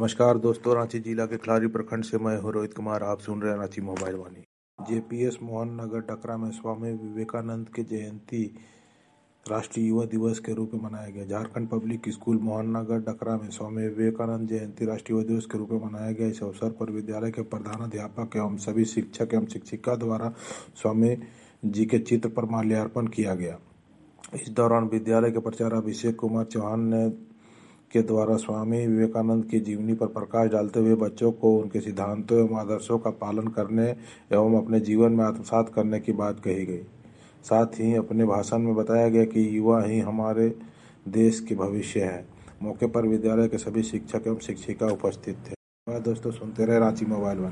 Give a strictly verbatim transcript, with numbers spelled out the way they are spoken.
नमस्कार दोस्तों, रांची जिला के खिलारी प्रखंड से मैं हूं रोहित कुमार। आप सुन रहे हैं रांची मोबाइल वाणी। जेपीएस मोहन नगर डकरा में स्वामी विवेकानंद की जयंती राष्ट्रीय युवा दिवस के रूप में मनाया गया। झारखंड पब्लिक स्कूल मोहन नगर डकरा में स्वामी विवेकानंद जयंती राष्ट्रीय युवा दिवस के रूप में मनाया गया। इस अवसर पर विद्यालय के प्रधानाध्यापक एवं सभी शिक्षक एवं शिक्षिका द्वारा स्वामी जी के चित्र पर माल्यार्पण किया गया। इस दौरान विद्यालय के प्राचार्य अभिषेक कुमार चौहान ने के द्वारा स्वामी विवेकानंद की जीवनी पर प्रकाश डालते हुए बच्चों को उनके सिद्धांतों एवं आदर्शों का पालन करने एवं अपने जीवन में आत्मसात करने की बात कही गई। साथ ही अपने भाषण में बताया गया कि युवा ही हमारे देश के भविष्य है। मौके पर विद्यालय के सभी शिक्षक एवं शिक्षिका उपस्थित थे। दोस्तों, सुनते रहे रांची मोबाइल वाणी।